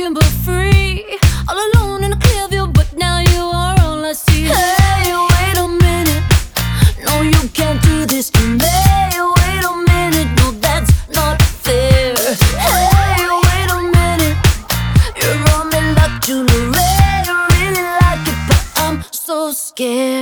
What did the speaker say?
broken but free, all alone in a clear view, but now you are all I see. Hey, wait a minute, no, you can't do this to me. Wait a minute, no, that's not fair. Hey, wait a minute, you're on me like jewelry. I really like it, but I'm so scared.